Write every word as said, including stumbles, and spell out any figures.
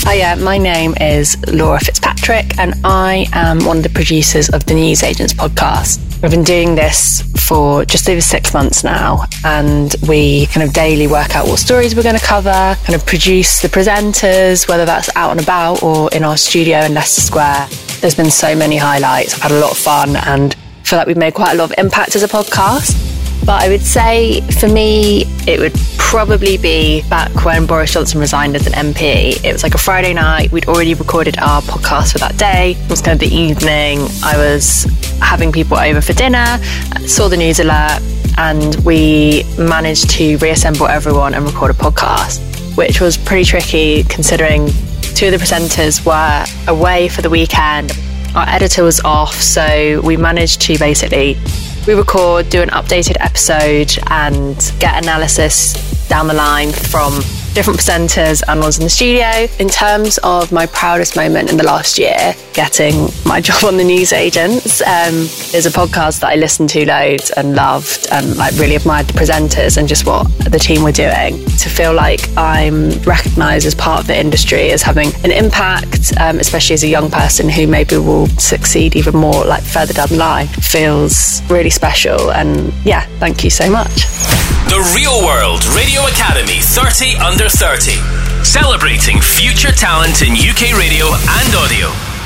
Hiya, my name is Laura Fitzpatrick and I am one of the producers of the News Agents podcast. We've been doing this for just over six months now, and we kind of daily work out what stories we're going to cover, kind of produce the presenters, whether that's out and about or in our studio in Leicester Square. There's been so many highlights. I've had a lot of fun and I feel like we've made quite a lot of impact as a podcast. But I would say, for me, it would probably be back when Boris Johnson resigned as an M P. It was like a Friday night. We'd already recorded our podcast for that day. It was kind of the evening. I was having people over for dinner, saw the news alert, and we managed to reassemble everyone and record a podcast, which was pretty tricky considering two of the presenters were away for the weekend. Our editor was off, so we managed to basically re-record, do an updated episode and get analysis down the line from different presenters and ones in the studio. In terms of my proudest moment in the last year, getting my job on the News Agents, um, is a podcast that I listened to loads and loved and like really admired the presenters and just what the team were doing. To feel like I'm recognised as part of the industry as having an impact, um, especially as a young person who maybe will succeed even more like further down the line, feels really special. And yeah, thank you so much. The Real World Radio Academy thirty under thirty, celebrating future talent in U K radio and audio.